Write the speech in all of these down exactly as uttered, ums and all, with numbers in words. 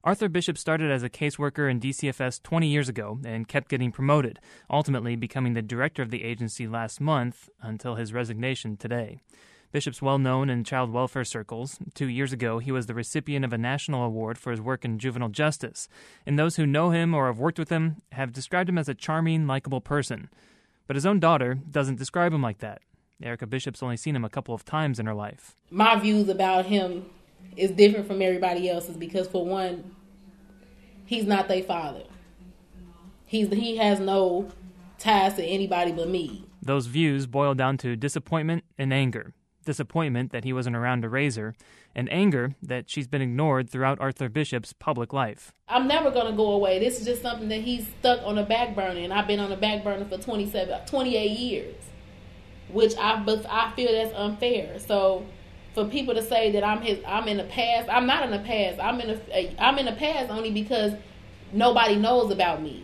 Arthur Bishop started as a caseworker in D C F S twenty years ago and kept getting promoted, ultimately becoming the director of the agency last month until his resignation today. Bishop's well-known in child welfare circles. Two years ago, he was the recipient of a national award for his work in juvenile justice, and those who know him or have worked with him have described him as a charming, likable person. But his own daughter doesn't describe him like that. Erica Bishop's only seen him a couple of times in her life. My views about him is different from everybody else's because, for one, he's not their father. He's he has no ties to anybody but me. Those views boil down to disappointment and anger. Disappointment that he wasn't around to raise her, and anger that she's been ignored throughout Arthur Bishop's public life. I'm never going to go away. This is just something that he's stuck on the back burner, and I've been on the back burner for twenty-seven, twenty-eight years, which I, but I feel that's unfair. So for people to say that I'm his, I'm in the past, I'm not in the past. I'm in the, I'm in the past only because nobody knows about me.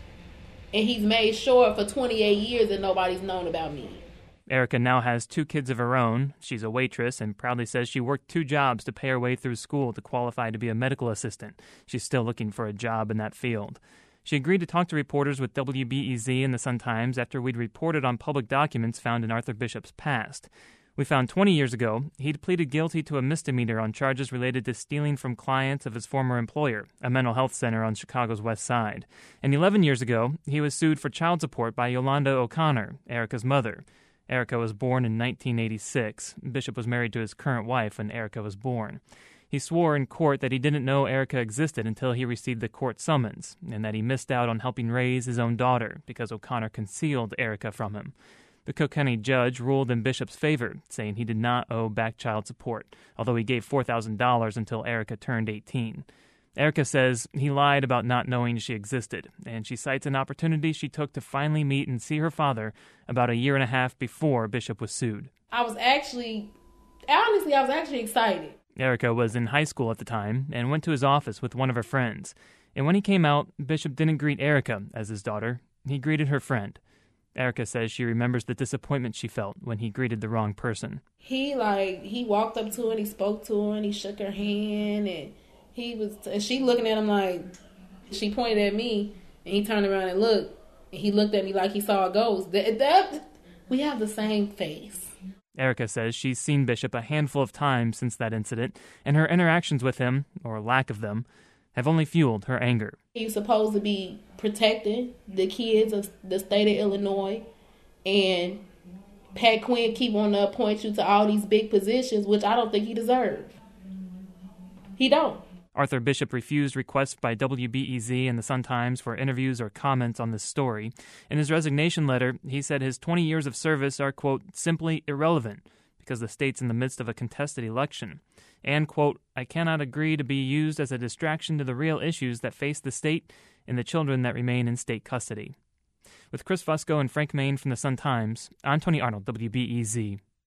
And he's made sure for twenty-eight years that nobody's known about me. Erica now has two kids of her own. She's a waitress and proudly says she worked two jobs to pay her way through school to qualify to be a medical assistant. She's still looking for a job in that field. She agreed to talk to reporters with W B E Z and the Sun-Times after we'd reported on public documents found in Arthur Bishop's past. We found twenty years ago he'd pleaded guilty to a misdemeanor on charges related to stealing from clients of his former employer, a mental health center on Chicago's West Side. And eleven years ago, he was sued for child support by Yolanda O'Connor, Erica's mother. Erica was born in nineteen eighty-six. Bishop was married to his current wife when Erica was born. He swore in court that he didn't know Erica existed until he received the court summons, and that he missed out on helping raise his own daughter because O'Connor concealed Erica from him. The Cook County judge ruled in Bishop's favor, saying he did not owe back child support, although he gave four thousand dollars until Erica turned eighteen. Erica says he lied about not knowing she existed, and she cites an opportunity she took to finally meet and see her father about a year and a half before Bishop was sued. I was actually, honestly, I was actually excited. Erica was in high school at the time and went to his office with one of her friends. And when he came out, Bishop didn't greet Erica as his daughter. He greeted her friend. Erica says she remembers the disappointment she felt when he greeted the wrong person. He, like, he walked up to her and he spoke to her and he shook her hand and he was, and she looking at him like, she pointed at me, and he turned around and looked, and he looked at me like he saw a ghost. That, that we have the same face. Erica says she's seen Bishop a handful of times since that incident, and her interactions with him, or lack of them, have only fueled her anger. He's supposed to be protecting the kids of the state of Illinois, and Pat Quinn keep on to appoint you to all these big positions, which I don't think he deserves. He don't. Arthur Bishop refused requests by W B E Z and the Sun-Times for interviews or comments on this story. In his resignation letter, he said his twenty years of service are, quote, simply irrelevant because the state's in the midst of a contested election. And, quote, I cannot agree to be used as a distraction to the real issues that face the state and the children that remain in state custody. With Chris Fusco and Frank Main from the Sun-Times, I'm Tony Arnold, W B E Z.